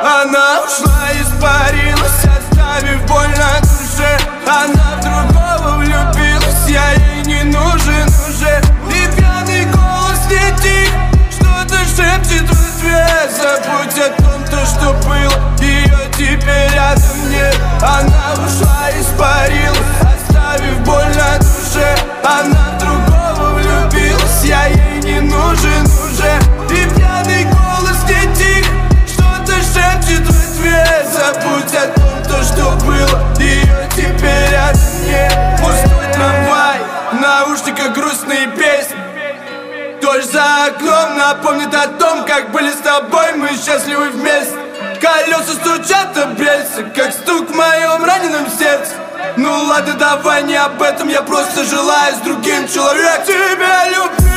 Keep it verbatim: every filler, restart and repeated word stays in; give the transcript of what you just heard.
Она ушла, испарилась, оставив боль на душе. Она в другого влюбилась, я ей не нужен уже. И пьяный голос не тих, что-то шепчет в ответ. Забудь о том, то, что было, ее теперь рядом нет. Она ушла, испарилась, оставив боль на душе. Она в другого влюбилась, я ей не нужен уже. И пьяный голос не тих, что-то шепчет в ответ. Забудь о том, то, что было, ее теперь рядом нет. Пустой трамвай, в наушниках грустные песни. Дождь за окном напомнит о том, как были с тобой мы счастливы вместе. Колеса стучат об рельсы, как стук в моем раненом сердце. Ну ладно, давай не об этом, я просто желаю с другим человеком тебя любить.